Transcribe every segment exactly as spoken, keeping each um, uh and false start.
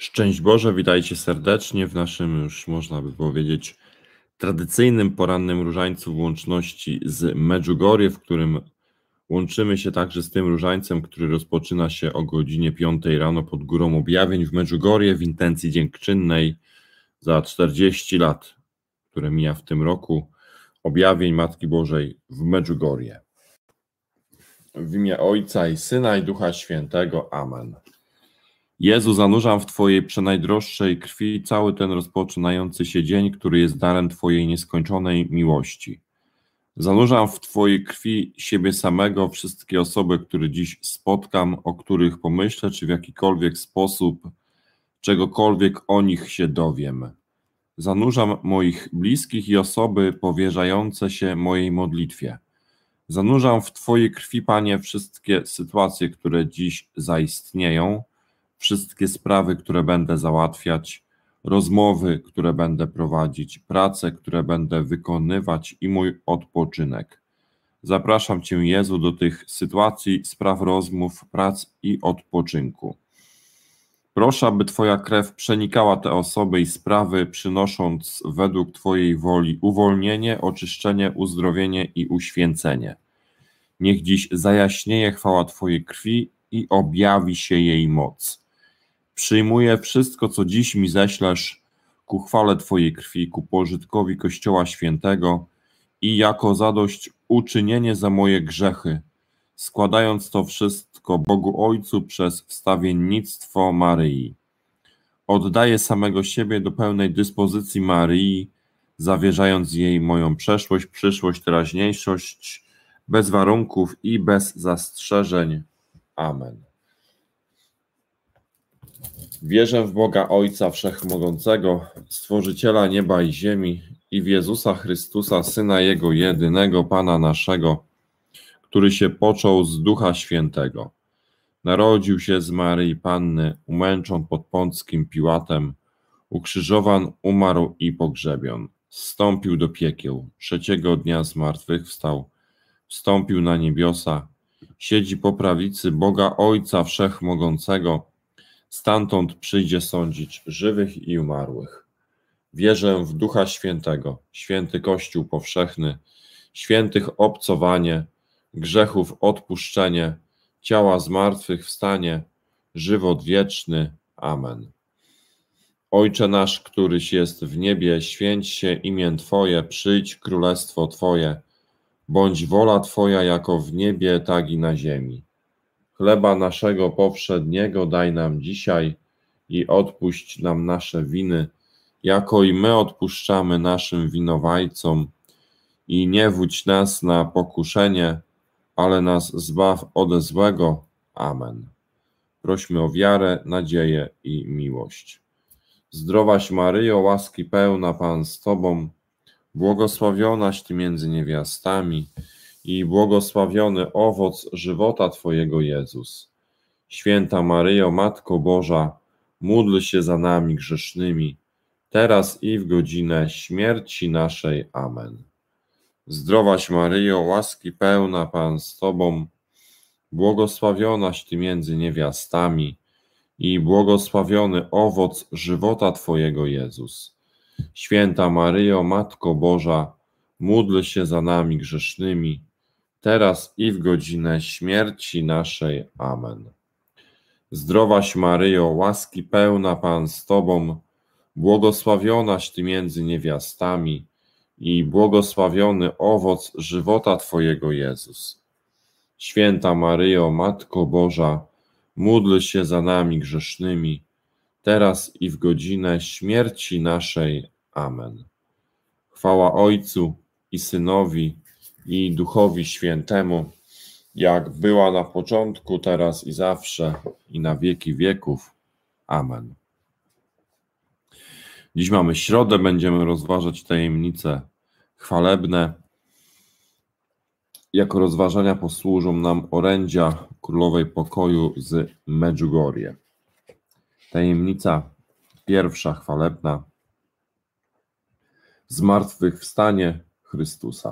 Szczęść Boże, witajcie serdecznie w naszym, już można by powiedzieć, tradycyjnym porannym różańcu w łączności z Medjugorje, w którym łączymy się także z tym różańcem, który rozpoczyna się o godzinie piątej rano pod Górą Objawień w Medjugorje w intencji dziękczynnej za czterdzieści lat, które mija w tym roku, objawień Matki Bożej w Medjugorje. W imię Ojca i Syna i Ducha Świętego. Amen. Jezu, zanurzam w Twojej przenajdroższej krwi cały ten rozpoczynający się dzień, który jest darem Twojej nieskończonej miłości. Zanurzam w Twojej krwi siebie samego, wszystkie osoby, które dziś spotkam, o których pomyślę, czy w jakikolwiek sposób, czegokolwiek o nich się dowiem. Zanurzam moich bliskich i osoby powierzające się mojej modlitwie. Zanurzam w Twojej krwi, Panie, wszystkie sytuacje, które dziś zaistnieją, wszystkie sprawy, które będę załatwiać, rozmowy, które będę prowadzić, prace, które będę wykonywać i mój odpoczynek. Zapraszam Cię, Jezu, do tych sytuacji, spraw, rozmów, prac i odpoczynku. Proszę, aby Twoja krew przenikała te osoby i sprawy, przynosząc według Twojej woli uwolnienie, oczyszczenie, uzdrowienie i uświęcenie. Niech dziś zajaśnieje chwała Twojej krwi i objawi się jej moc. Przyjmuję wszystko, co dziś mi ześlesz ku chwale Twojej krwi, ku pożytkowi Kościoła Świętego i jako zadośćuczynienie za moje grzechy, składając to wszystko Bogu Ojcu przez wstawiennictwo Maryi. Oddaję samego siebie do pełnej dyspozycji Maryi, zawierzając jej moją przeszłość, przyszłość, teraźniejszość, bez warunków i bez zastrzeżeń. Amen. Wierzę w Boga Ojca Wszechmogącego, Stworzyciela nieba i ziemi i w Jezusa Chrystusa, Syna Jego jedynego, Pana naszego, który się począł z Ducha Świętego. Narodził się z Maryi Panny, umęczon pod Pąckim Piłatem, ukrzyżowan, umarł i pogrzebion. Zstąpił do piekieł, trzeciego dnia zmartwychwstał, wstąpił na niebiosa, siedzi po prawicy Boga Ojca Wszechmogącego, stamtąd przyjdzie sądzić żywych i umarłych. Wierzę w Ducha Świętego, święty Kościół powszechny, świętych obcowanie, grzechów odpuszczenie, ciała zmartwychwstanie, żywot wieczny. Amen. Ojcze nasz, któryś jest w niebie, święć się imię Twoje, przyjdź królestwo Twoje, bądź wola Twoja jako w niebie, tak i na ziemi. Chleba naszego powszedniego daj nam dzisiaj i odpuść nam nasze winy, jako i my odpuszczamy naszym winowajcom. I nie wódź nas na pokuszenie, ale nas zbaw ode złego. Amen. Prośmy o wiarę, nadzieję i miłość. Zdrowaś Maryjo, łaski pełna, Pan z Tobą, błogosławionaś Ty między niewiastami i błogosławiony owoc żywota Twojego, Jezus. Święta Maryjo, Matko Boża, módl się za nami grzesznymi, teraz i w godzinę śmierci naszej. Amen. Zdrowaś Maryjo, łaski pełna, Pan z Tobą, błogosławionaś Ty między niewiastami i błogosławiony owoc żywota Twojego, Jezus. Święta Maryjo, Matko Boża, módl się za nami grzesznymi, teraz i w godzinę śmierci naszej. Amen. Zdrowaś Maryjo, łaski pełna, Pan z Tobą, błogosławionaś Ty między niewiastami i błogosławiony owoc żywota Twojego, Jezus. Święta Maryjo, Matko Boża, módl się za nami grzesznymi, teraz i w godzinę śmierci naszej. Amen. Chwała Ojcu i Synowi i Duchowi Świętemu, jak była na początku, teraz i zawsze, i na wieki wieków. Amen. Dziś mamy środę, będziemy rozważać tajemnice chwalebne. Jako rozważania posłużą nam orędzia Królowej Pokoju z Medjugorje. Tajemnica pierwsza chwalebna. Zmartwychwstanie Chrystusa.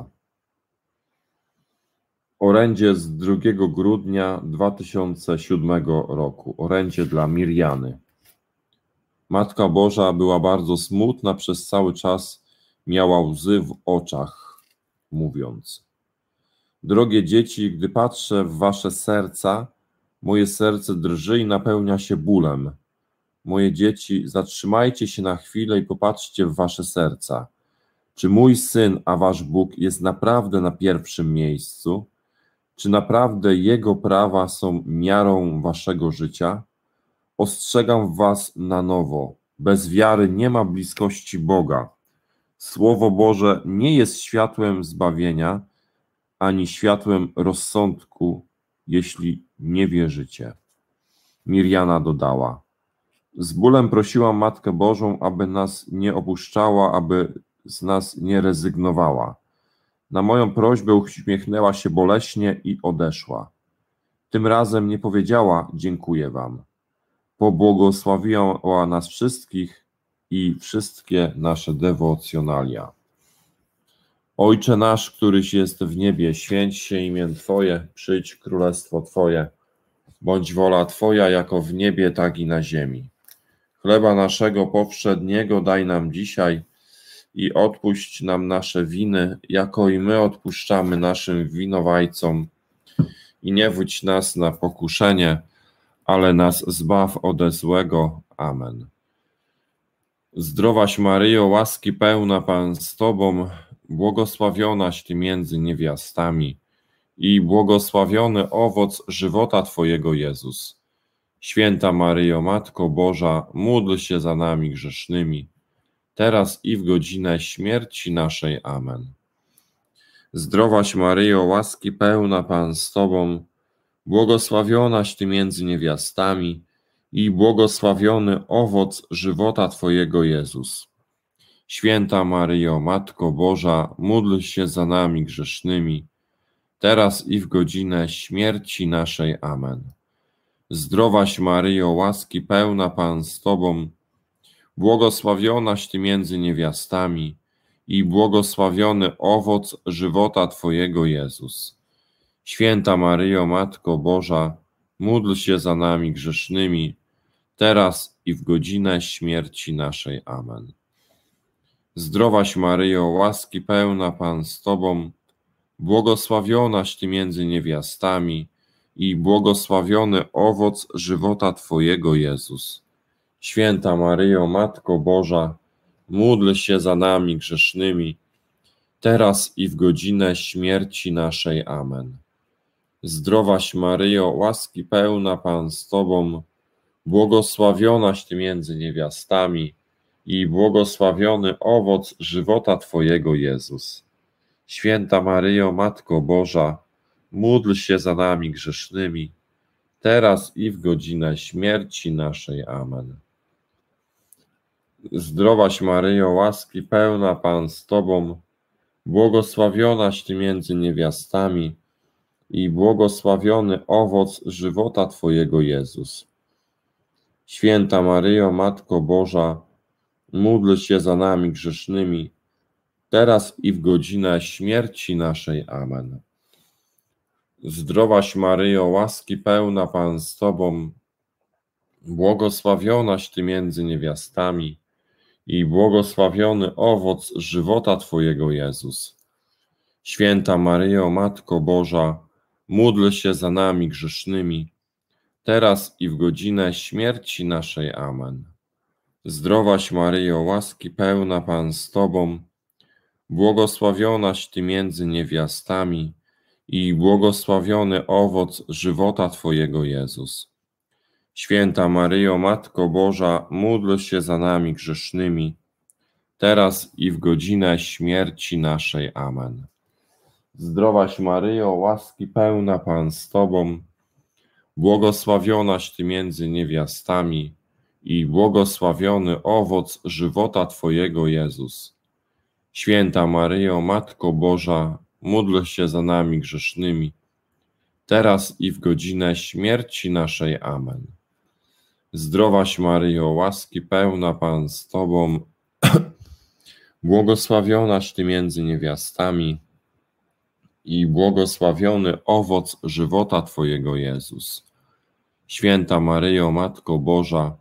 Orędzie z drugiego grudnia dwa tysiące siódmego roku. Orędzie dla Mirjany. Matka Boża była bardzo smutna, przez cały czas miała łzy w oczach, mówiąc: drogie dzieci, gdy patrzę w wasze serca, moje serce drży i napełnia się bólem. Moje dzieci, zatrzymajcie się na chwilę i popatrzcie w wasze serca. Czy mój syn, a wasz Bóg jest naprawdę na pierwszym miejscu? Czy naprawdę Jego prawa są miarą waszego życia? Ostrzegam was na nowo. Bez wiary nie ma bliskości Boga. Słowo Boże nie jest światłem zbawienia, ani światłem rozsądku, jeśli nie wierzycie. Mirjana dodała: z bólem prosiłam Matkę Bożą, aby nas nie opuszczała, aby z nas nie rezygnowała. Na moją prośbę uśmiechnęła się boleśnie i odeszła. Tym razem nie powiedziała: dziękuję wam. Pobłogosławiła nas wszystkich i wszystkie nasze dewocjonalia. Ojcze nasz, któryś jest w niebie, święć się imię Twoje, przyjdź królestwo Twoje, bądź wola Twoja jako w niebie, tak i na ziemi. Chleba naszego powszedniego daj nam dzisiaj i odpuść nam nasze winy, jako i my odpuszczamy naszym winowajcom. I nie wódź nas na pokuszenie, ale nas zbaw ode złego. Amen. Zdrowaś Maryjo, łaski pełna, Pan z Tobą, błogosławionaś Ty między niewiastami i błogosławiony owoc żywota Twojego, Jezus. Święta Maryjo, Matko Boża, módl się za nami grzesznymi, teraz i w godzinę śmierci naszej. Amen. Zdrowaś Maryjo, łaski pełna, Pan z Tobą, błogosławionaś Ty między niewiastami i błogosławiony owoc żywota Twojego, Jezus. Święta Maryjo, Matko Boża, módl się za nami grzesznymi, teraz i w godzinę śmierci naszej. Amen. Zdrowaś Maryjo, łaski pełna, Pan z Tobą, błogosławionaś Ty między niewiastami i błogosławiony owoc żywota Twojego, Jezus. Święta Maryjo, Matko Boża, módl się za nami grzesznymi, teraz i w godzinę śmierci naszej. Amen. Zdrowaś Maryjo, łaski pełna, Pan z Tobą, błogosławionaś Ty między niewiastami i błogosławiony owoc żywota Twojego, Jezus. Święta Maryjo, Matko Boża, módl się za nami grzesznymi, teraz i w godzinę śmierci naszej. Amen. Zdrowaś Maryjo, łaski pełna, Pan z Tobą, błogosławionaś Ty między niewiastami i błogosławiony owoc żywota Twojego, Jezus. Święta Maryjo, Matko Boża, módl się za nami grzesznymi, teraz i w godzinę śmierci naszej. Amen. Zdrowaś Maryjo, łaski pełna, Pan z Tobą, błogosławionaś Ty między niewiastami i błogosławiony owoc żywota Twojego, Jezus. Święta Maryjo, Matko Boża, módl się za nami grzesznymi, teraz i w godzinę śmierci naszej. Amen. Zdrowaś Maryjo, łaski pełna, Pan z Tobą, błogosławionaś Ty między niewiastami i błogosławiony owoc żywota Twojego, Jezus. Święta Maryjo, Matko Boża, módl się za nami grzesznymi, teraz i w godzinę śmierci naszej. Amen. Zdrowaś Maryjo, łaski pełna, Pan z Tobą, błogosławionaś Ty między niewiastami i błogosławiony owoc żywota Twojego, Jezus. Święta Maryjo, Matko Boża, módl się za nami grzesznymi, teraz i w godzinę śmierci naszej. Amen. Zdrowaś Maryjo, łaski pełna, Pan z Tobą, błogosławionaś Ty między niewiastami i błogosławiony owoc żywota Twojego, Jezus. Święta Maryjo, Matko Boża, módl się za nami grzesznymi, teraz i w godzinę śmierci naszej. Amen. Zdrowaś Maryjo, łaski pełna, Pan z Tobą, błogosławionaś Ty między niewiastami i błogosławiony owoc żywota Twojego, Jezus. Święta Maryjo, Matko Boża,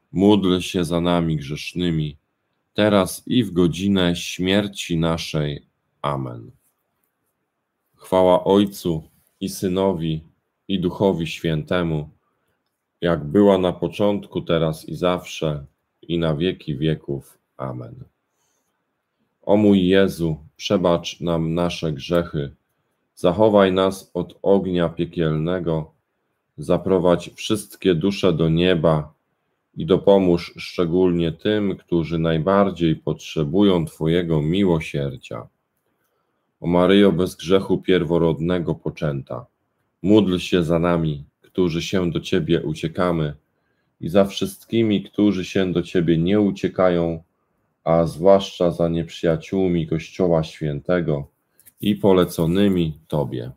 módl się za nami grzesznymi, teraz i w godzinę śmierci naszej. Amen. Chwała Ojcu i Synowi, i Duchowi Świętemu, jak była na początku, teraz i zawsze, i na wieki wieków. Amen. O mój Jezu, przebacz nam nasze grzechy, zachowaj nas od ognia piekielnego, zaprowadź wszystkie dusze do nieba i dopomóż szczególnie tym, którzy najbardziej potrzebują Twojego miłosierdzia. O Maryjo bez grzechu pierworodnego poczęta, módl się za nami, którzy się do Ciebie uciekamy, i za wszystkimi, którzy się do Ciebie nie uciekają, a zwłaszcza za nieprzyjaciółmi Kościoła Świętego i poleconymi Tobie.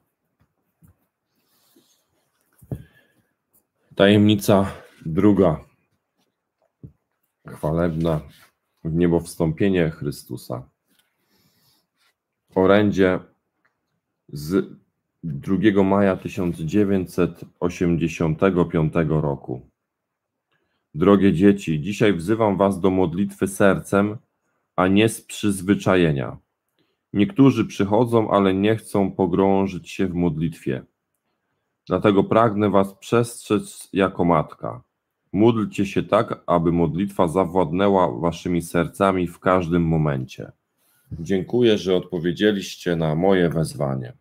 Tajemnica druga, chwalebna, wniebowstąpienie Chrystusa. Orędzie z drugiego maja tysiąc dziewięćset osiemdziesiątego piątego roku. Drogie dzieci, dzisiaj wzywam was do modlitwy sercem, a nie z przyzwyczajenia. Niektórzy przychodzą, ale nie chcą pogrążyć się w modlitwie. Dlatego pragnę was przestrzec jako matka. Módlcie się tak, aby modlitwa zawładnęła waszymi sercami w każdym momencie. Dziękuję, że odpowiedzieliście na moje wezwanie.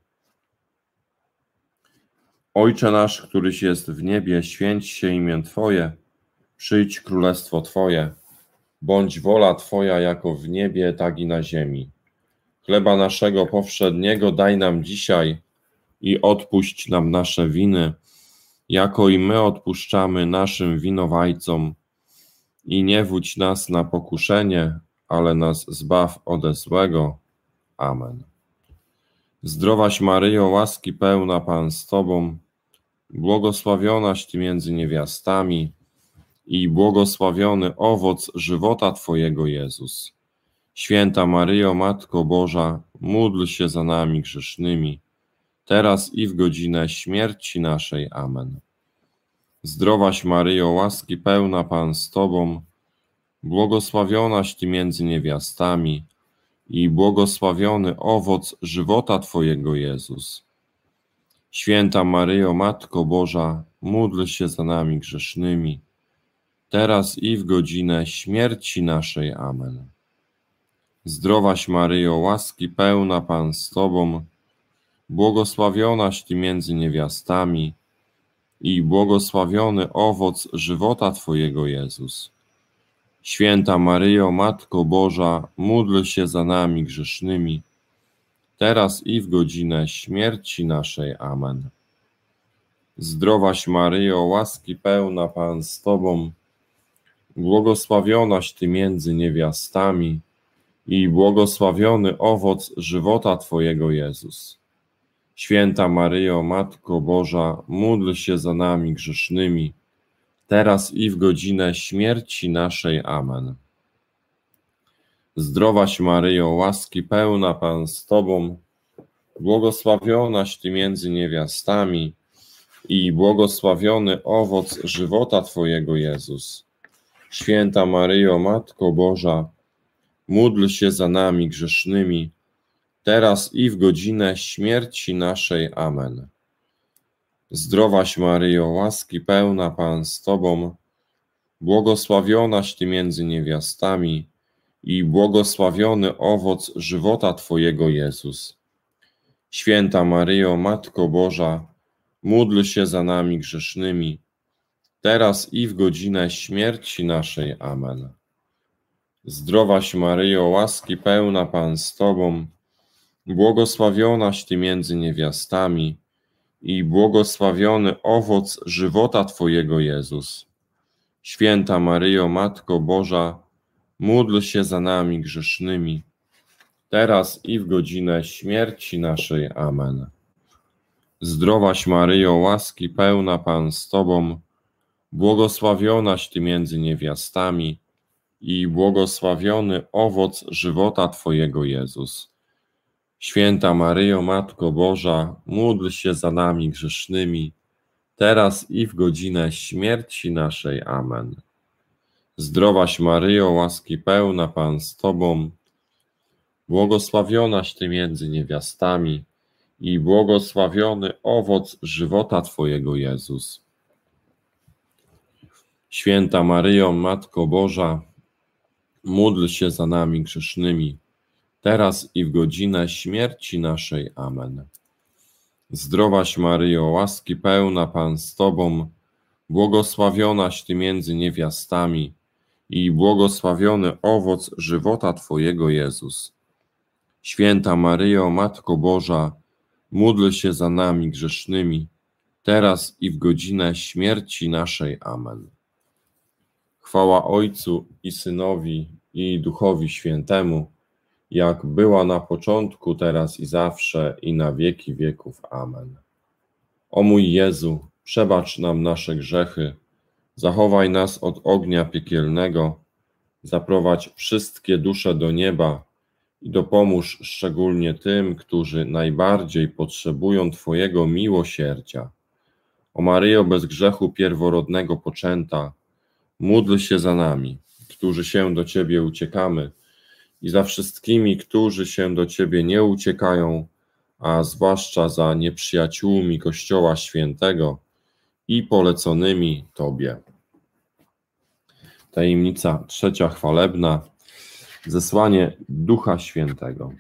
Ojcze nasz, któryś jest w niebie, święć się imię Twoje, przyjdź królestwo Twoje, bądź wola Twoja jako w niebie, tak i na ziemi. Chleba naszego powszedniego daj nam dzisiaj i odpuść nam nasze winy, jako i my odpuszczamy naszym winowajcom. I nie wódź nas na pokuszenie, ale nas zbaw ode złego. Amen. Zdrowaś Maryjo, łaski pełna Pan z Tobą, błogosławionaś Ty między niewiastami i błogosławiony owoc żywota Twojego, Jezus. Święta Maryjo, Matko Boża, módl się za nami grzesznymi, teraz i w godzinę śmierci naszej. Amen. Zdrowaś Maryjo, łaski pełna Pan z Tobą, błogosławionaś Ty między niewiastami i błogosławiony owoc żywota Twojego, Jezus. Święta Maryjo, Matko Boża, módl się za nami grzesznymi, teraz i w godzinę śmierci naszej. Amen. Zdrowaś Maryjo, łaski pełna Pan z Tobą, błogosławionaś Ty między niewiastami i błogosławiony owoc żywota Twojego, Jezus. Święta Maryjo, Matko Boża, módl się za nami grzesznymi, teraz i w godzinę śmierci naszej. Amen. Zdrowaś Maryjo, łaski pełna Pan z Tobą, błogosławionaś Ty między niewiastami i błogosławiony owoc żywota Twojego, Jezus. Święta Maryjo, Matko Boża, módl się za nami grzesznymi, teraz i w godzinę śmierci naszej. Amen. Zdrowaś Maryjo, łaski pełna Pan z Tobą, błogosławionaś Ty między niewiastami i błogosławiony owoc żywota Twojego, Jezus. Święta Maryjo, Matko Boża, módl się za nami grzesznymi, teraz i w godzinę śmierci naszej. Amen. Zdrowaś Maryjo, łaski pełna Pan z Tobą, błogosławionaś Ty między niewiastami i błogosławiony owoc żywota Twojego, Jezus. Święta Maryjo, Matko Boża, módl się za nami grzesznymi, teraz i w godzinę śmierci naszej. Amen. Zdrowaś Maryjo, łaski pełna Pan z Tobą, błogosławionaś Ty między niewiastami i błogosławiony owoc żywota Twojego, Jezus. Święta Maryjo, Matko Boża, módl się za nami grzesznymi, teraz i w godzinę śmierci naszej. Amen. Zdrowaś Maryjo, łaski pełna Pan z Tobą, błogosławionaś Ty między niewiastami i błogosławiony owoc żywota Twojego, Jezus. Święta Maryjo, Matko Boża, módl się za nami grzesznymi, teraz i w godzinę śmierci naszej. Amen. Zdrowaś Maryjo, łaski pełna, Pan z Tobą, błogosławionaś Ty między niewiastami i błogosławiony owoc żywota Twojego, Jezus. Święta Maryjo, Matko Boża, módl się za nami grzesznymi, teraz i w godzinę śmierci naszej. Amen. Zdrowaś Maryjo, łaski pełna, Pan z Tobą, błogosławionaś Ty między niewiastami i błogosławiony owoc żywota Twojego, Jezus. Święta Maryjo, Matko Boża, módl się za nami grzesznymi, teraz i w godzinę śmierci naszej. Amen. Chwała Ojcu i Synowi, i Duchowi Świętemu, jak była na początku, teraz i zawsze, i na wieki wieków. Amen. O mój Jezu, przebacz nam nasze grzechy, zachowaj nas od ognia piekielnego, zaprowadź wszystkie dusze do nieba i dopomóż szczególnie tym, którzy najbardziej potrzebują Twojego miłosierdzia. O Maryjo, bez grzechu pierworodnego poczęta, módl się za nami, którzy się do Ciebie uciekamy, i za wszystkimi, którzy się do Ciebie nie uciekają, a zwłaszcza za nieprzyjaciółmi Kościoła Świętego i poleconymi Tobie. Tajemnica trzecia chwalebna. Zesłanie Ducha Świętego.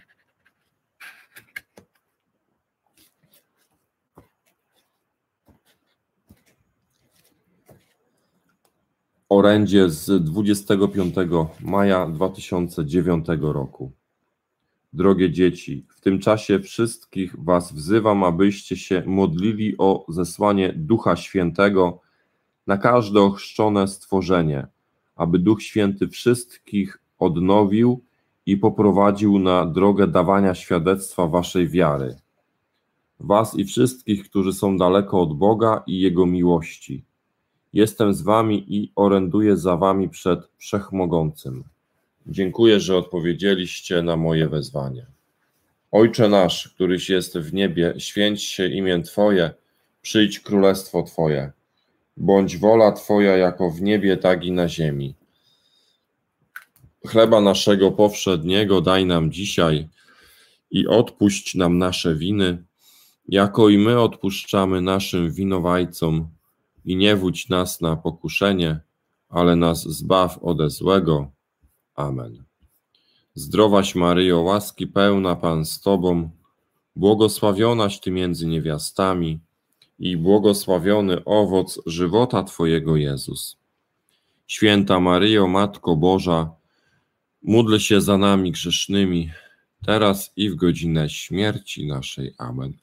Orędzie z dwudziestego piątego maja dwa tysiące dziewiątego roku. Drogie dzieci, w tym czasie wszystkich Was wzywam, abyście się modlili o zesłanie Ducha Świętego na każde ochrzczone stworzenie, aby Duch Święty wszystkich odnowił i poprowadził na drogę dawania świadectwa Waszej wiary. Was i wszystkich, którzy są daleko od Boga i Jego miłości. Jestem z Wami i oręduję za Wami przed Wszechmogącym. Dziękuję, że odpowiedzieliście na moje wezwanie. Ojcze nasz, któryś jest w niebie, święć się imię Twoje, przyjdź królestwo Twoje. Bądź wola Twoja jako w niebie, tak i na ziemi. Chleba naszego powszedniego daj nam dzisiaj i odpuść nam nasze winy, jako i my odpuszczamy naszym winowajcom. I nie wódź nas na pokuszenie, ale nas zbaw ode złego. Amen. Zdrowaś Maryjo, łaski pełna, Pan z Tobą, błogosławionaś Ty między niewiastami i błogosławiony owoc żywota Twojego, Jezus. Święta Maryjo, Matko Boża, módl się za nami grzesznymi, teraz i w godzinę śmierci naszej. Amen.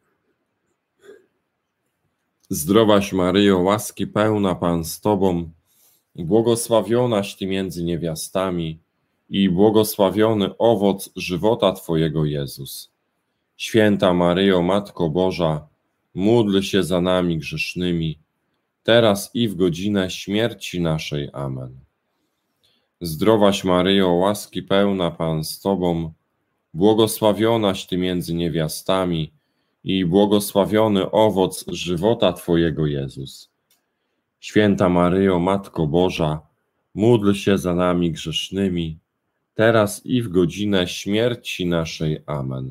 Zdrowaś Maryjo, łaski pełna, Pan z Tobą, błogosławionaś Ty między niewiastami i błogosławiony owoc żywota Twojego, Jezus. Święta Maryjo, Matko Boża, módl się za nami grzesznymi, teraz i w godzinę śmierci naszej. Amen. Zdrowaś Maryjo, łaski pełna, Pan z Tobą, błogosławionaś Ty między niewiastami i błogosławiony owoc żywota Twojego, Jezus. Święta Maryjo, Matko Boża, módl się za nami grzesznymi, teraz i w godzinę śmierci naszej. Amen.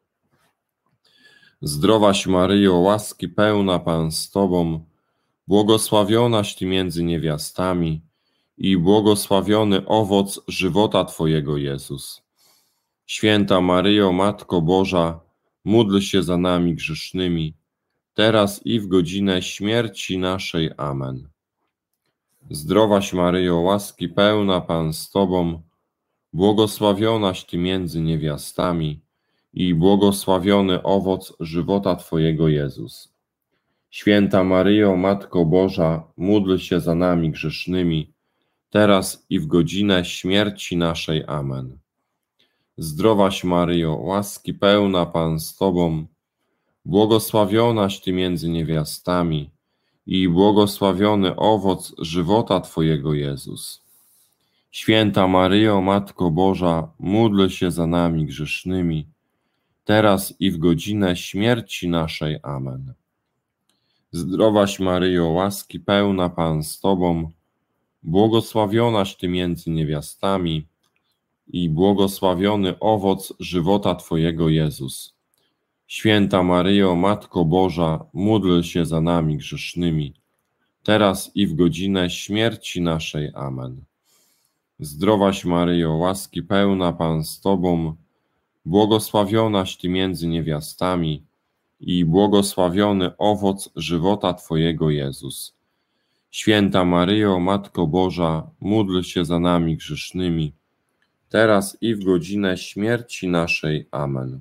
Zdrowaś Maryjo, łaski pełna, Pan z Tobą, błogosławionaś Ty między niewiastami i błogosławiony owoc żywota Twojego, Jezus. Święta Maryjo, Matko Boża, módl się za nami grzesznymi, teraz i w godzinę śmierci naszej. Amen. Zdrowaś Maryjo, łaski pełna, Pan z Tobą, błogosławionaś Ty między niewiastami i błogosławiony owoc żywota Twojego, Jezus. Święta Maryjo, Matko Boża, módl się za nami grzesznymi, teraz i w godzinę śmierci naszej. Amen. Zdrowaś Maryjo, łaski pełna, Pan z Tobą, błogosławionaś Ty między niewiastami i błogosławiony owoc żywota Twojego, Jezus. Święta Maryjo, Matko Boża, módl się za nami grzesznymi, teraz i w godzinę śmierci naszej. Amen. Zdrowaś Maryjo, łaski pełna, Pan z Tobą, błogosławionaś Ty między niewiastami i błogosławiony owoc żywota Twojego, Jezus. Święta Maryjo, Matko Boża, módl się za nami grzesznymi, teraz i w godzinę śmierci naszej. Amen. Zdrowaś Maryjo, łaski pełna, Pan z Tobą, błogosławionaś Ty między niewiastami i błogosławiony owoc żywota Twojego, Jezus. Święta Maryjo, Matko Boża, módl się za nami grzesznymi, teraz i w godzinę śmierci naszej. Amen.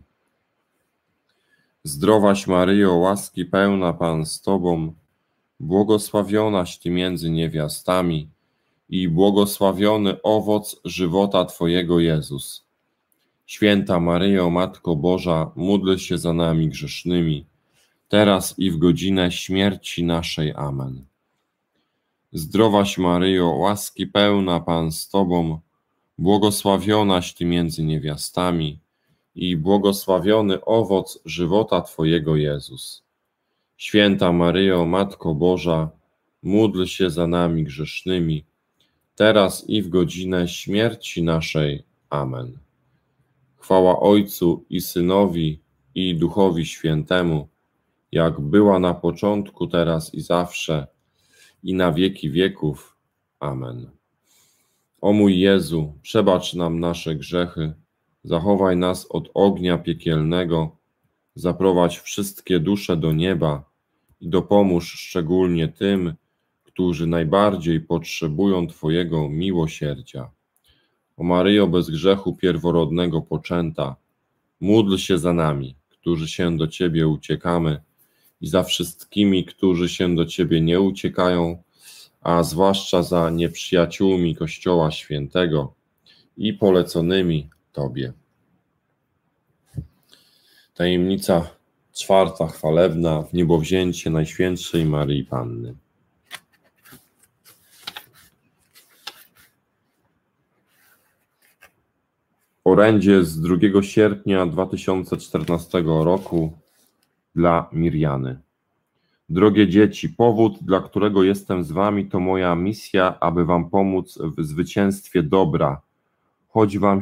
Zdrowaś Maryjo, łaski pełna, Pan z Tobą, błogosławionaś Ty między niewiastami i błogosławiony owoc żywota Twojego, Jezus. Święta Maryjo, Matko Boża, módl się za nami grzesznymi, teraz i w godzinę śmierci naszej. Amen. Zdrowaś Maryjo, łaski pełna, Pan z Tobą, błogosławionaś Ty między niewiastami i błogosławiony owoc żywota Twojego, Jezus. Święta Maryjo, Matko Boża, módl się za nami grzesznymi, teraz i w godzinę śmierci naszej. Amen. Chwała Ojcu i Synowi, i Duchowi Świętemu, jak była na początku, teraz i zawsze, i na wieki wieków. Amen. O mój Jezu, przebacz nam nasze grzechy, zachowaj nas od ognia piekielnego, zaprowadź wszystkie dusze do nieba i dopomóż szczególnie tym, którzy najbardziej potrzebują Twojego miłosierdzia. O Maryjo, bez grzechu pierworodnego poczęta, módl się za nami, którzy się do Ciebie uciekamy, i za wszystkimi, którzy się do Ciebie nie uciekają, a zwłaszcza za nieprzyjaciółmi Kościoła Świętego i poleconymi Tobie. Tajemnica czwarta chwalebna, wniebowzięcie Najświętszej Maryi Panny. Orędzie z drugiego sierpnia dwa tysiące czternastego roku dla Mirjany. Drogie dzieci, powód, dla którego jestem z wami, to moja misja, aby wam pomóc w zwycięstwie dobra, choć wam,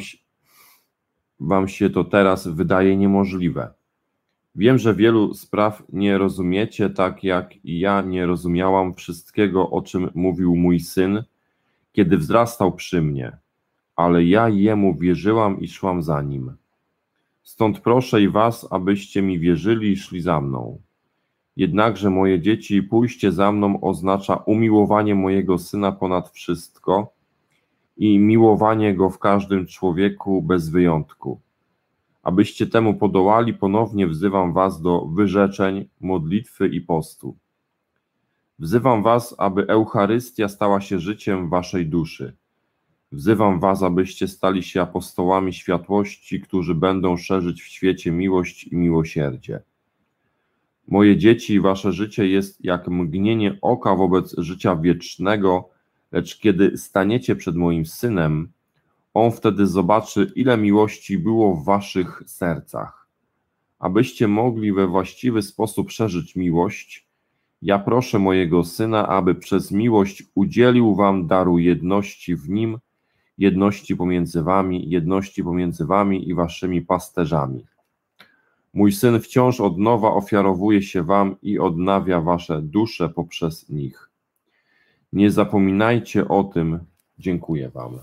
wam się to teraz wydaje niemożliwe. Wiem, że wielu spraw nie rozumiecie, tak jak i ja nie rozumiałam wszystkiego, o czym mówił mój syn, kiedy wzrastał przy mnie, ale ja jemu wierzyłam i szłam za nim. Stąd proszę i was, abyście mi wierzyli i szli za mną. Jednakże, moje dzieci, pójście za mną oznacza umiłowanie mojego Syna ponad wszystko i miłowanie Go w każdym człowieku bez wyjątku. Abyście temu podołali, ponownie wzywam was do wyrzeczeń, modlitwy i postu. Wzywam was, aby Eucharystia stała się życiem waszej duszy. Wzywam was, abyście stali się apostołami światłości, którzy będą szerzyć w świecie miłość i miłosierdzie. Moje dzieci, wasze życie jest jak mgnienie oka wobec życia wiecznego, lecz kiedy staniecie przed moim Synem, On wtedy zobaczy, ile miłości było w waszych sercach. Abyście mogli we właściwy sposób szerzyć miłość, ja proszę mojego Syna, aby przez miłość udzielił wam daru jedności w Nim, jedności pomiędzy wami, jedności pomiędzy wami i waszymi pasterzami. Mój Syn wciąż od nowa ofiarowuje się wam i odnawia wasze dusze poprzez nich. Nie zapominajcie o tym. Dziękuję wam.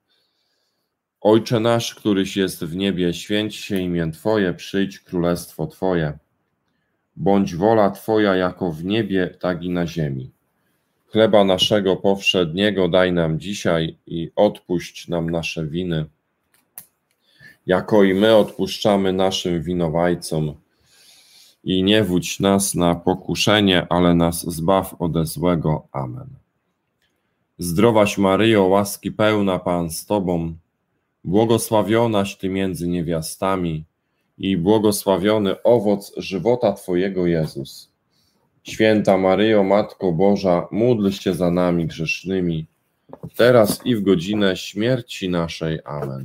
Ojcze nasz, któryś jest w niebie, święć się imię Twoje, przyjdź królestwo Twoje. Bądź wola Twoja jako w niebie, tak i na ziemi. Chleba naszego powszedniego daj nam dzisiaj i odpuść nam nasze winy, jako i my odpuszczamy naszym winowajcom. I nie wódź nas na pokuszenie, ale nas zbaw ode złego. Amen. Zdrowaś Maryjo, łaski pełna, Pan z Tobą, błogosławionaś Ty między niewiastami i błogosławiony owoc żywota Twojego, Jezus. Święta Maryjo, Matko Boża, módl się za nami grzesznymi, teraz i w godzinę śmierci naszej. Amen.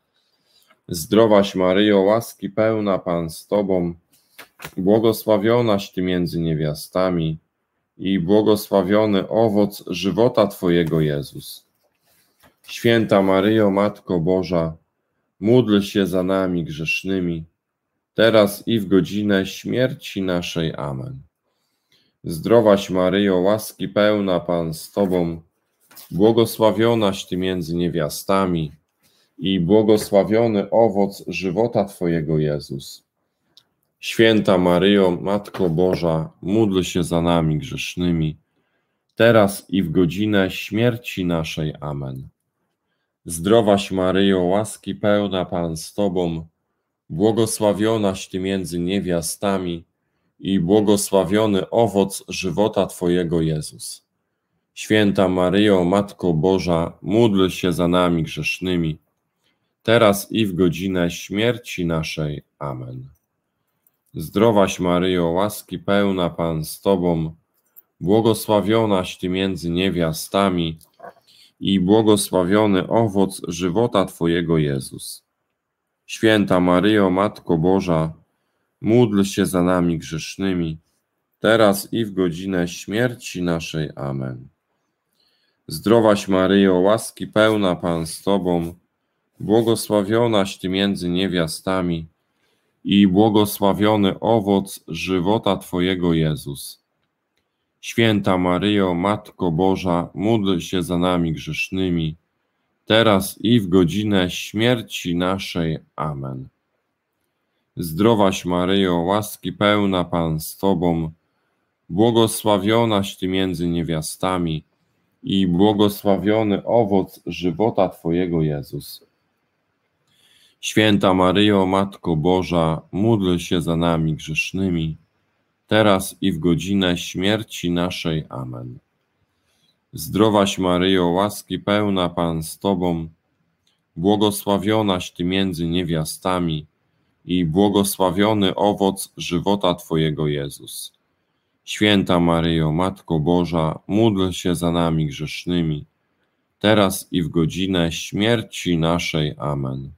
Zdrowaś Maryjo, łaski pełna, Pan z Tobą, błogosławionaś Ty między niewiastami i błogosławiony owoc żywota Twojego, Jezus. Święta Maryjo, Matko Boża, módl się za nami grzesznymi, teraz i w godzinę śmierci naszej. Amen. Zdrowaś Maryjo, łaski pełna, Pan z Tobą, błogosławionaś Ty między niewiastami i błogosławiony owoc żywota Twojego, Jezus. Święta Maryjo, Matko Boża, módl się za nami grzesznymi, teraz i w godzinę śmierci naszej. Amen. Zdrowaś Maryjo, łaski pełna, Pan z Tobą, błogosławionaś Ty między niewiastami i błogosławiony owoc żywota Twojego, Jezus. Święta Maryjo, Matko Boża, módl się za nami grzesznymi, teraz i w godzinę śmierci naszej. Amen. Zdrowaś Maryjo, łaski pełna, Pan z Tobą, błogosławionaś Ty między niewiastami i błogosławiony owoc żywota Twojego, Jezus. Święta Maryjo, Matko Boża, módl się za nami grzesznymi, teraz i w godzinę śmierci naszej. Amen. Zdrowaś Maryjo, łaski pełna, Pan z Tobą, błogosławionaś Ty między niewiastami i błogosławiony owoc żywota Twojego, Jezus. Święta Maryjo, Matko Boża, módl się za nami grzesznymi, teraz i w godzinę śmierci naszej. Amen. Zdrowaś Maryjo, łaski pełna, Pan z Tobą, błogosławionaś Ty między niewiastami i błogosławiony owoc żywota Twojego, Jezus. Święta Maryjo, Matko Boża, módl się za nami grzesznymi, teraz i w godzinę śmierci naszej. Amen. Zdrowaś Maryjo, łaski pełna, Pan z Tobą, błogosławionaś Ty między niewiastami i błogosławiony owoc żywota Twojego, Jezus. Święta Maryjo, Matko Boża, módl się za nami grzesznymi, teraz i w godzinę śmierci naszej. Amen.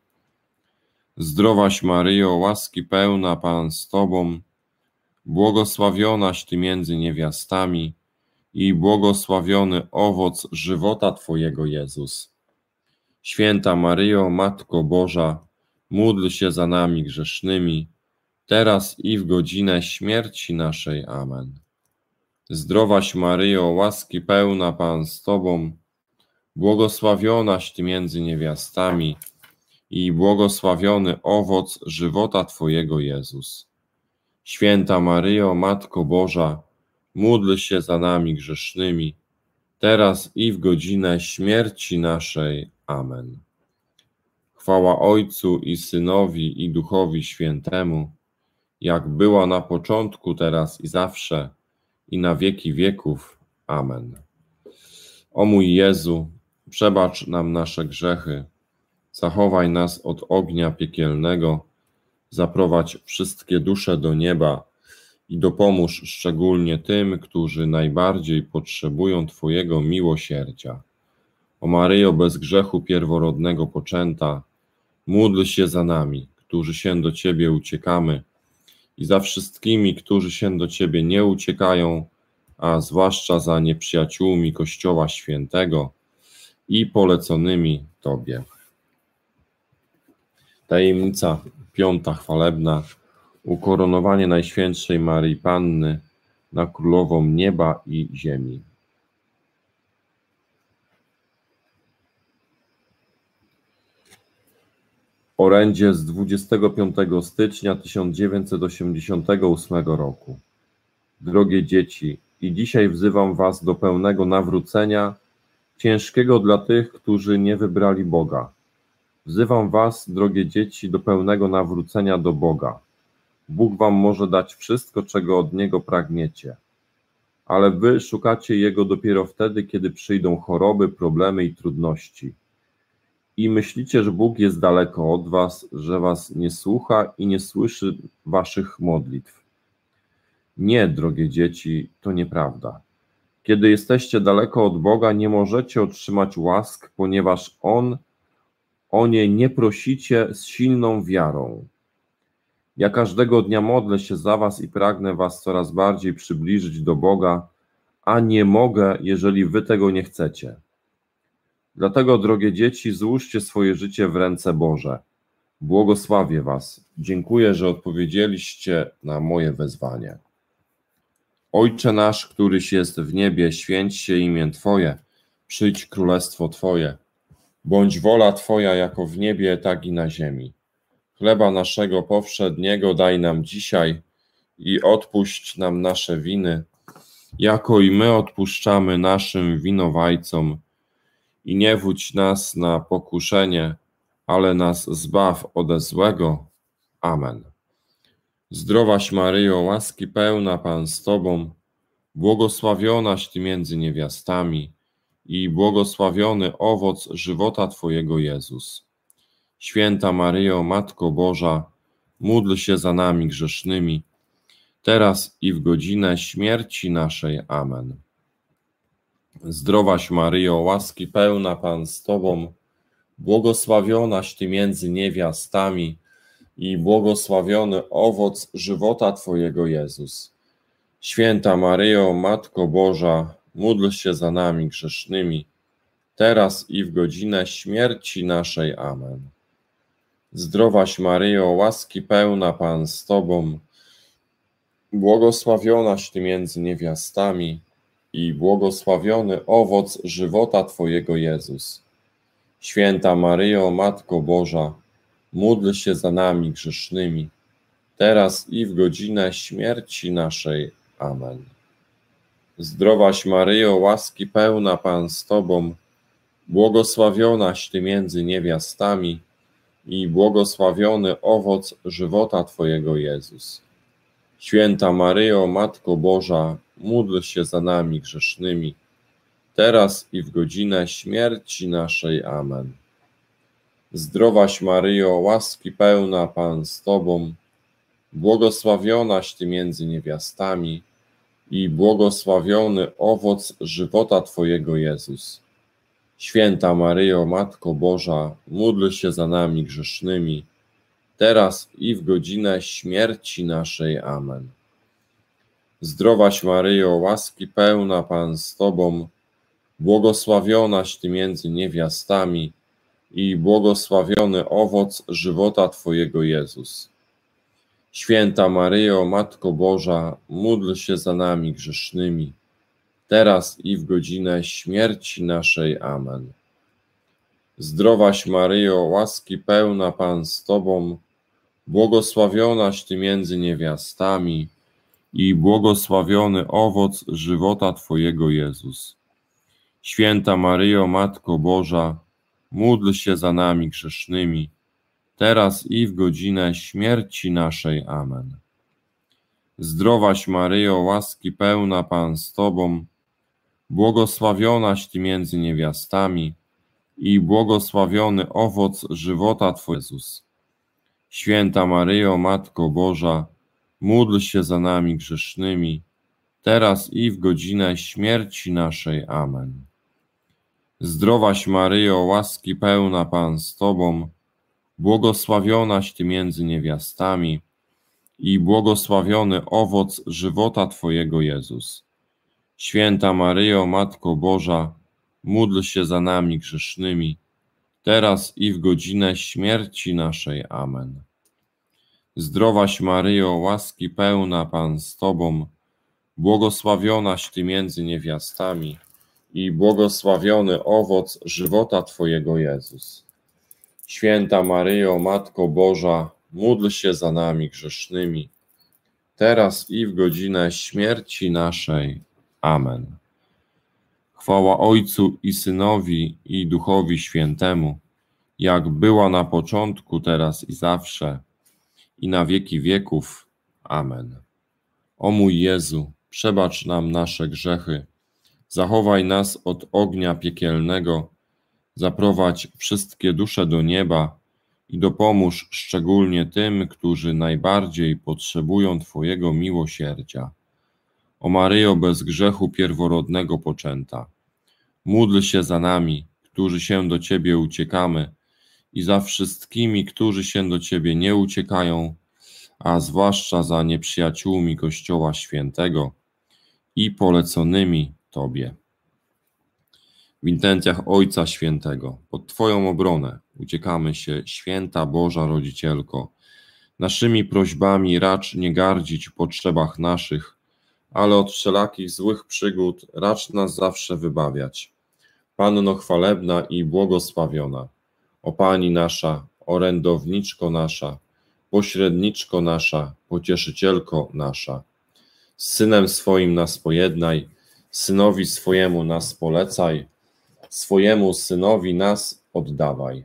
Zdrowaś Maryjo, łaski pełna, Pan z Tobą, błogosławionaś Ty między niewiastami i błogosławiony owoc żywota Twojego, Jezus. Święta Maryjo, Matko Boża, módl się za nami grzesznymi, teraz i w godzinę śmierci naszej. Amen. Zdrowaś Maryjo, łaski pełna, Pan z Tobą, błogosławionaś Ty między niewiastami i błogosławiony owoc żywota Twojego, Jezus. Święta Maryjo, Matko Boża, módl się za nami grzesznymi, teraz i w godzinę śmierci naszej. Amen. Chwała Ojcu i Synowi i Duchowi Świętemu, jak była na początku, teraz i zawsze, i na wieki wieków. Amen. O mój Jezu, przebacz nam nasze grzechy, zachowaj nas od ognia piekielnego, zaprowadź wszystkie dusze do nieba i dopomóż szczególnie tym, którzy najbardziej potrzebują Twojego miłosierdzia. O Maryjo, bez grzechu pierworodnego poczęta, módl się za nami, którzy się do Ciebie uciekamy, i za wszystkimi, którzy się do Ciebie nie uciekają, a zwłaszcza za nieprzyjaciółmi Kościoła Świętego i poleconymi Tobie. Tajemnica piąta chwalebna. Ukoronowanie Najświętszej Maryi Panny na Królową Nieba i Ziemi. Orędzie z dwudziestego piątego stycznia tysiąc dziewięćset osiemdziesiątego ósmego roku. Drogie dzieci, i dzisiaj wzywam was do pełnego nawrócenia, ciężkiego dla tych, którzy nie wybrali Boga. Wzywam was, drogie dzieci, do pełnego nawrócenia do Boga. Bóg wam może dać wszystko, czego od Niego pragniecie, ale wy szukacie Jego dopiero wtedy, kiedy przyjdą choroby, problemy i trudności. I myślicie, że Bóg jest daleko od was, że was nie słucha i nie słyszy waszych modlitw. Nie, drogie dzieci, to nieprawda. Kiedy jesteście daleko od Boga, nie możecie otrzymać łask, ponieważ On, o nie nie prosicie z silną wiarą. Ja każdego dnia modlę się za was i pragnę was coraz bardziej przybliżyć do Boga, a nie mogę, jeżeli wy tego nie chcecie. Dlatego, drogie dzieci, złóżcie swoje życie w ręce Boże. Błogosławię was. Dziękuję, że odpowiedzieliście na moje wezwanie. Ojcze nasz, któryś jest w niebie, święć się imię Twoje, przyjdź królestwo Twoje. Bądź wola Twoja jako w niebie, tak i na ziemi. Chleba naszego powszedniego daj nam dzisiaj i odpuść nam nasze winy, jako i my odpuszczamy naszym winowajcom. I nie wódź nas na pokuszenie, ale nas zbaw ode złego. Amen. Zdrowaś Maryjo, łaski pełna, Pan z Tobą, błogosławionaś Ty między niewiastami i błogosławiony owoc żywota Twojego Jezus. Święta Maryjo, Matko Boża, módl się za nami grzesznymi, teraz i w godzinę śmierci naszej. Amen. Zdrowaś Maryjo, łaski pełna, Pan z Tobą, błogosławionaś Ty między niewiastami i błogosławiony owoc żywota Twojego Jezus. Święta Maryjo, Matko Boża, módl się za nami grzesznymi, teraz i w godzinę śmierci naszej. Amen. Zdrowaś Maryjo, łaski pełna, Pan z Tobą, błogosławionaś Ty między niewiastami i błogosławiony owoc żywota Twojego Jezus. Święta Maryjo, Matko Boża, módl się za nami grzesznymi, teraz i w godzinę śmierci naszej. Amen. Zdrowaś Maryjo, łaski pełna, Pan z Tobą, błogosławionaś Ty między niewiastami i błogosławiony owoc żywota Twojego Jezus. Święta Maryjo, Matko Boża, módl się za nami grzesznymi, teraz i w godzinę śmierci naszej. Amen. Zdrowaś Maryjo, łaski pełna, Pan z Tobą, błogosławionaś Ty między niewiastami i błogosławiony owoc żywota Twojego Jezus. Święta Maryjo, Matko Boża, módl się za nami grzesznymi, teraz i w godzinę śmierci naszej. Amen. Zdrowaś Maryjo, łaski pełna, Pan z Tobą, błogosławionaś Ty między niewiastami i błogosławiony owoc żywota Twojego Jezus. Święta Maryjo, Matko Boża, módl się za nami grzesznymi, teraz i w godzinę śmierci naszej. Amen. Zdrowaś Maryjo, łaski pełna, Pan z Tobą, błogosławionaś Ty między niewiastami i błogosławiony owoc żywota Twojego Jezus. Święta Maryjo, Matko Boża, módl się za nami grzesznymi, teraz i w godzinę śmierci naszej. Amen. Zdrowaś Maryjo, łaski pełna, Pan z Tobą, błogosławionaś Ty między niewiastami i błogosławiony owoc żywota Twojego Jezus. Święta Maryjo, Matko Boża, módl się za nami grzesznymi, teraz i w godzinę śmierci naszej. Amen. Zdrowaś Maryjo, łaski pełna, Pan z Tobą, błogosławionaś Ty między niewiastami i błogosławiony owoc żywota Twojego Jezus. Święta Maryjo, Matko Boża, módl się za nami grzesznymi, teraz i w godzinę śmierci naszej. Amen. Zdrowaś Maryjo, łaski pełna, Pan z Tobą, błogosławionaś Ty między niewiastami i błogosławiony owoc żywota Twojego Jezus. Święta Maryjo, Matko Boża, módl się za nami grzesznymi, teraz i w godzinę śmierci naszej. Amen. Chwała Ojcu i Synowi i Duchowi Świętemu, jak była na początku, teraz i zawsze, i na wieki wieków. Amen. O mój Jezu, przebacz nam nasze grzechy, zachowaj nas od ognia piekielnego, zaprowadź wszystkie dusze do nieba i dopomóż szczególnie tym, którzy najbardziej potrzebują Twojego miłosierdzia. O Maryjo, bez grzechu pierworodnego poczęta, módl się za nami, którzy się do Ciebie uciekamy, i za wszystkimi, którzy się do Ciebie nie uciekają, a zwłaszcza za nieprzyjaciółmi Kościoła Świętego. i poleconymi Tobie. W intencjach Ojca Świętego, pod Twoją obronę uciekamy się, Święta Boża Rodzicielko. Naszymi prośbami racz nie gardzić w potrzebach naszych, ale od wszelakich złych przygód racz nas zawsze wybawiać. Panno chwalebna i błogosławiona, o Pani nasza, orędowniczko nasza, pośredniczko nasza, pocieszycielko nasza. Z Synem swoim nas pojednaj, Synowi swojemu nas polecaj, swojemu Synowi nas oddawaj.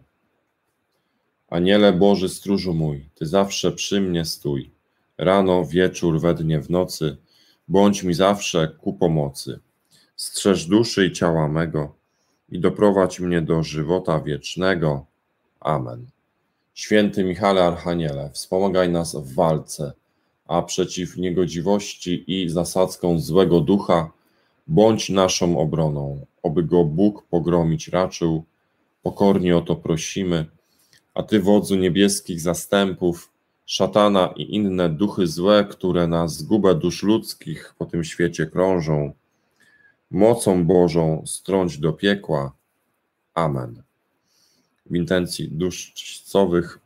Aniele Boży stróżu mój, Ty zawsze przy mnie stój, rano, wieczór, we dnie, w nocy, bądź mi zawsze ku pomocy. Strzeż duszy i ciała mego i doprowadź mnie do żywota wiecznego. Amen. Święty Michale Archaniele, wspomagaj nas w walce, a przeciw niegodziwości i zasadzkom złego ducha bądź naszą obroną, oby go Bóg pogromić raczył. Pokornie o to prosimy, a Ty, wodzu niebieskich zastępów, szatana i inne duchy złe, które na zgubę dusz ludzkich po tym świecie krążą, mocą Bożą strąć do piekła. Amen. W intencji dusz czcicowych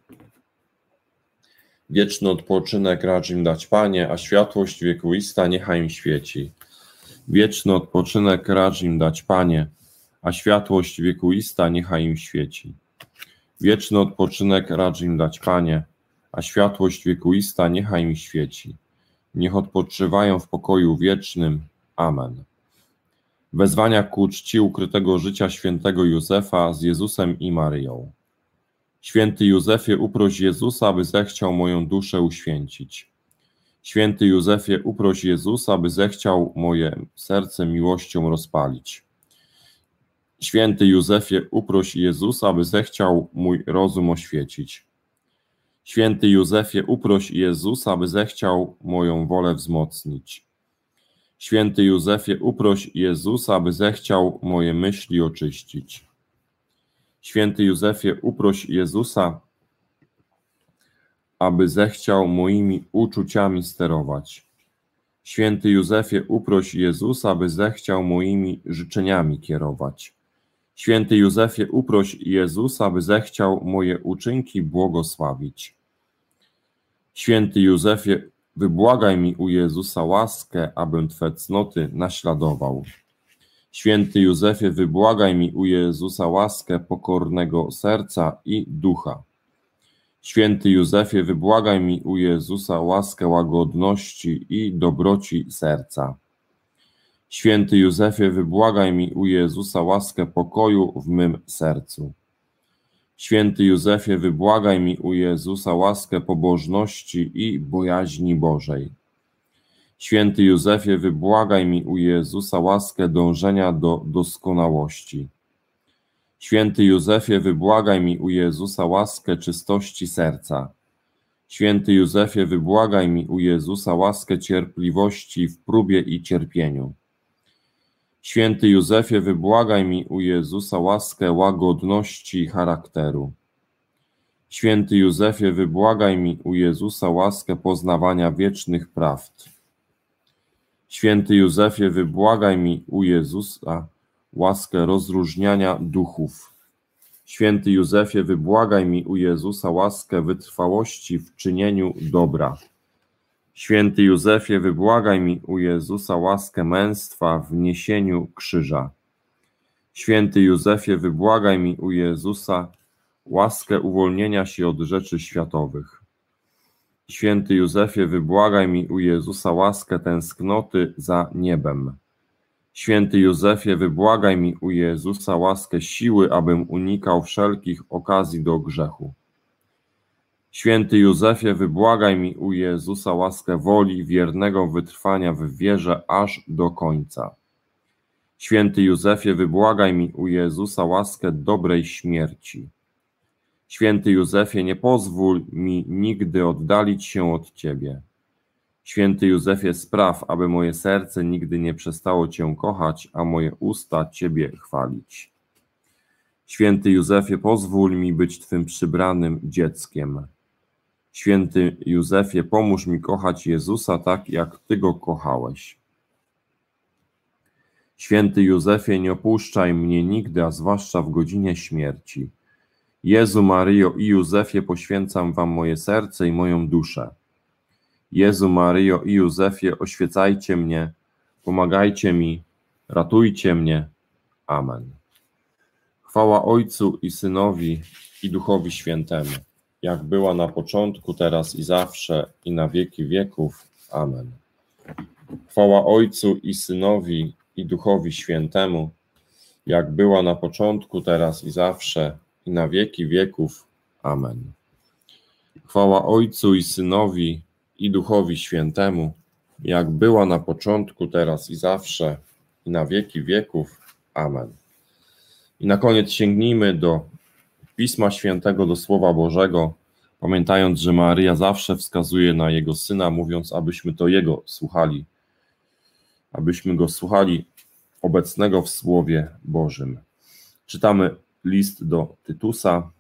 wieczny odpoczynek racz im dać, Panie, a światłość wiekuista niechaj im świeci. Wieczny odpoczynek racz im dać, Panie, a światłość wiekuista niechaj im świeci. Wieczny odpoczynek racz im dać, Panie, a światłość wiekuista niechaj im świeci. Niech odpoczywają w pokoju wiecznym. Amen. Wezwania ku czci ukrytego życia świętego Józefa z Jezusem i Maryją. Święty Józefie, uproś Jezusa, aby zechciał moją duszę uświęcić. Święty Józefie, uproś Jezusa, aby zechciał moje serce miłością rozpalić. Święty Józefie, uproś Jezusa, aby zechciał mój rozum oświecić. Święty Józefie, uproś Jezusa, aby zechciał moją wolę wzmocnić. Święty Józefie, uproś Jezusa, aby zechciał moje myśli oczyścić. Święty Józefie, uproś Jezusa, aby zechciał moimi uczuciami sterować. Święty Józefie, uproś Jezusa, aby zechciał moimi życzeniami kierować. Święty Józefie, uproś Jezusa, aby zechciał moje uczynki błogosławić. Święty Józefie, wybłagaj mi u Jezusa łaskę, abym Twe cnoty naśladował. Święty Józefie, wybłagaj mi u Jezusa łaskę pokornego serca i ducha. Święty Józefie, wybłagaj mi u Jezusa łaskę łagodności i dobroci serca. Święty Józefie, wybłagaj mi u Jezusa łaskę pokoju w mym sercu. Święty Józefie, wybłagaj mi u Jezusa łaskę pobożności i bojaźni Bożej. Święty Józefie, wybłagaj mi u Jezusa łaskę dążenia do doskonałości. Święty Józefie, wybłagaj mi u Jezusa łaskę czystości serca. Święty Józefie, wybłagaj mi u Jezusa łaskę cierpliwości w próbie i cierpieniu. Święty Józefie, wybłagaj mi u Jezusa łaskę łagodności charakteru. Święty Józefie, wybłagaj mi u Jezusa łaskę poznawania wiecznych prawd. Święty Józefie, wybłagaj mi u Jezusa łaskę rozróżniania duchów. Święty Józefie, wybłagaj mi u Jezusa łaskę wytrwałości w czynieniu dobra. Święty Józefie, wybłagaj mi u Jezusa łaskę męstwa w niesieniu krzyża. Święty Józefie, wybłagaj mi u Jezusa łaskę uwolnienia się od rzeczy światowych. Święty Józefie, wybłagaj mi u Jezusa łaskę tęsknoty za niebem. Święty Józefie, wybłagaj mi u Jezusa łaskę siły, abym unikał wszelkich okazji do grzechu. Święty Józefie, wybłagaj mi u Jezusa łaskę woli wiernego wytrwania w wierze aż do końca. Święty Józefie, wybłagaj mi u Jezusa łaskę dobrej śmierci. Święty Józefie, nie pozwól mi nigdy oddalić się od Ciebie. Święty Józefie, spraw, aby moje serce nigdy nie przestało Cię kochać, a moje usta Ciebie chwalić. Święty Józefie, pozwól mi być Twym przybranym dzieckiem. Święty Józefie, pomóż mi kochać Jezusa tak, jak Ty Go kochałeś. Święty Józefie, nie opuszczaj mnie nigdy, a zwłaszcza w godzinie śmierci. Jezu, Maryjo i Józefie, poświęcam wam moje serce i moją duszę. Jezu, Maryjo i Józefie, oświecajcie mnie, pomagajcie mi, ratujcie mnie. Amen. Chwała Ojcu i Synowi i Duchowi Świętemu, jak była na początku, teraz i zawsze, i na wieki wieków. Amen. Chwała Ojcu i Synowi i Duchowi Świętemu, jak była na początku, teraz i zawsze, i na wieki wieków. Amen. Chwała Ojcu i Synowi i Duchowi Świętemu, jak była na początku, teraz i zawsze, i na wieki wieków. Amen. I na koniec sięgnijmy do Pisma Świętego, do Słowa Bożego, pamiętając, że Maryja zawsze wskazuje na Jego Syna, mówiąc, abyśmy to Jego słuchali, abyśmy Go słuchali obecnego w Słowie Bożym. Czytamy list do Tytusa,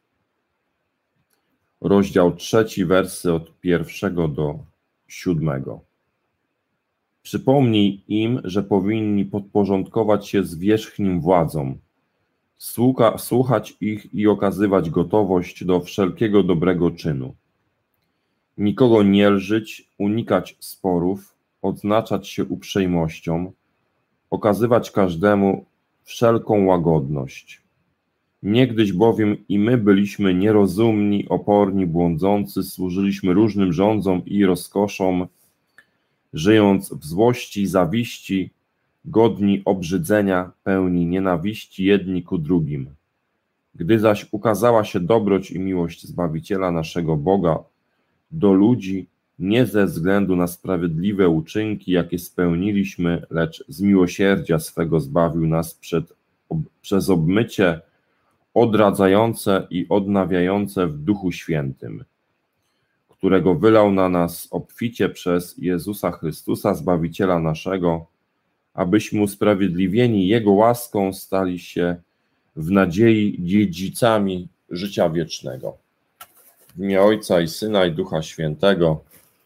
rozdział trzeci, wersy od pierwszego do siódmego. Przypomnij im, że powinni podporządkować się zwierzchnim władzom, słucha, słuchać ich i okazywać gotowość do wszelkiego dobrego czynu. Nikogo nie lżyć, unikać sporów, odznaczać się uprzejmością, okazywać każdemu wszelką łagodność. Niegdyś bowiem i my byliśmy nierozumni, oporni, błądzący, służyliśmy różnym rządzom i rozkoszom, żyjąc w złości i zawiści, godni obrzydzenia, pełni nienawiści jedni ku drugim. Gdy zaś ukazała się dobroć i miłość Zbawiciela naszego Boga do ludzi, nie ze względu na sprawiedliwe uczynki, jakie spełniliśmy, lecz z miłosierdzia swego zbawił nas przed, ob, przez obmycie odradzające i odnawiające w Duchu Świętym, którego wylał na nas obficie przez Jezusa Chrystusa, Zbawiciela naszego, abyśmy usprawiedliwieni Jego łaską stali się w nadziei dziedzicami życia wiecznego. W imię Ojca i Syna i Ducha Świętego.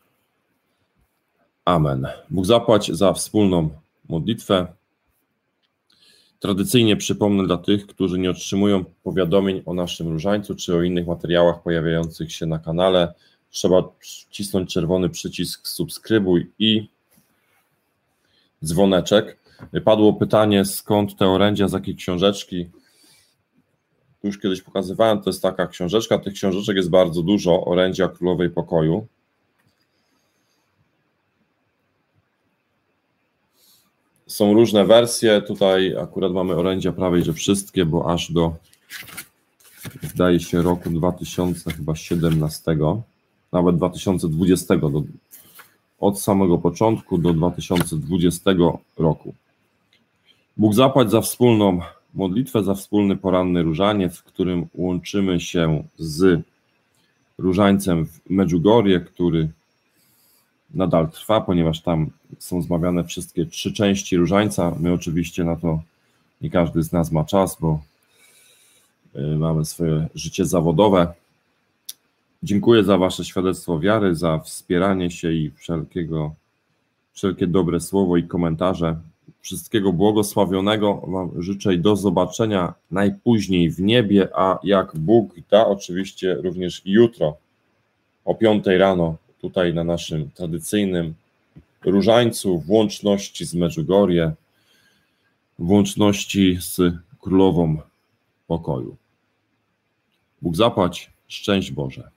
Amen. Bóg zapłać za wspólną modlitwę. Tradycyjnie przypomnę dla tych, którzy nie otrzymują powiadomień o naszym różańcu czy o innych materiałach pojawiających się na kanale, trzeba wcisnąć czerwony przycisk subskrybuj i dzwoneczek. Padło pytanie, skąd te orędzia, z jakiej książeczki. Już kiedyś pokazywałem, to jest taka książeczka, tych książeczek jest bardzo dużo, orędzia Królowej Pokoju. Są różne wersje, tutaj akurat mamy orędzia prawie że wszystkie, bo aż do, zdaje się, roku dwa tysiące siedemnastego, nawet dwa tysiące dwudziestego, do, od samego początku do dwa tysiące dwudziestego roku. Bóg zapłać za wspólną modlitwę, za wspólny poranny różaniec, w którym łączymy się z różańcem w Medjugorje, który nadal trwa, ponieważ tam są zmawiane wszystkie trzy części różańca. My oczywiście na to nie każdy z nas ma czas, bo mamy swoje życie zawodowe. Dziękuję za Wasze świadectwo wiary, za wspieranie się i wszelkiego, wszelkie dobre słowo i komentarze. Wszystkiego błogosławionego Wam życzę i do zobaczenia najpóźniej w niebie, a jak Bóg da, oczywiście również jutro o piątej rano tutaj na naszym tradycyjnym różańcu w łączności z Medjugorje, w łączności z Królową Pokoju. Bóg zapłać, szczęść Boże.